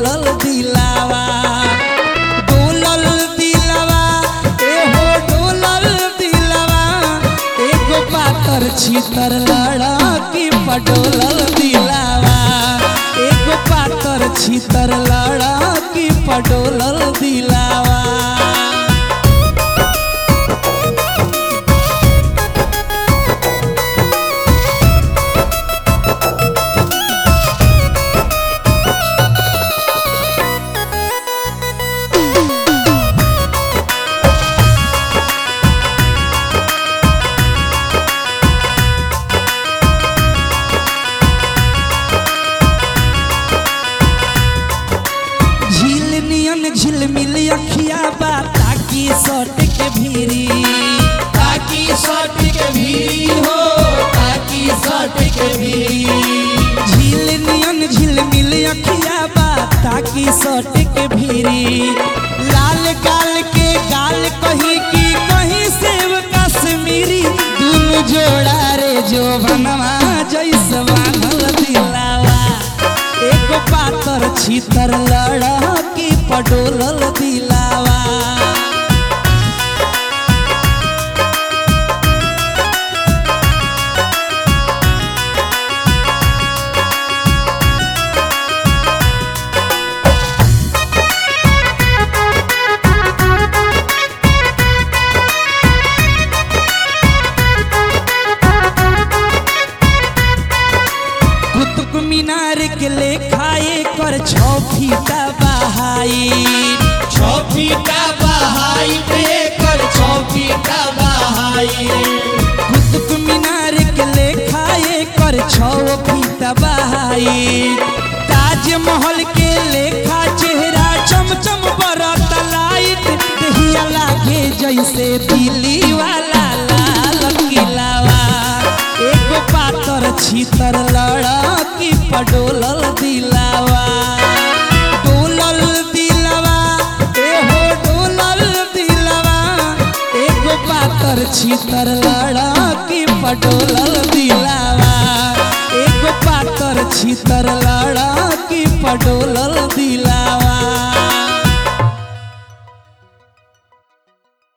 डोलल दिलावा डोलल दिलावा ए हो डोलल दिलावा एगो पातर छीतर लड़की पडोलल दिलावा एगो पातर छीतर लड़की पडोलल दिलावा। झिलमिल अखिया बा ताकि सट के भीरी ताकि सट के भीरी हो ताकि सट के भीरी झिलमिल अखिया बा ताकि सट के भीरी लाल गाल के गाल कहीं की कहीं सेव कश्मीरी दुनु जोड़ा रे जो बनवा जैसे बांधल दिलावा एगो पातर छीतर लड़की पडोलल दिलावा। कुतुब मीनार के लेखाए कर 6 फीटा बहाई 6 फीटा बहाई कर 6 फीटा बहाई कुतुब मीनार के लेखाए कर 6 फीटा बहाई ताजमहल के लेखा चेहरा चमचम बरत लाइट दहिया लागे जैसे दिल्ली वाला लाल किलावा एगो पातर छीतर लड़की पडोलल दिलावा डोलल दिलावा ए हो डोलल दिलावा एगो पातर छीतर लड़की पडोलल दिलावा एगो पातर छीतर लड़की पडोलल दिलावा।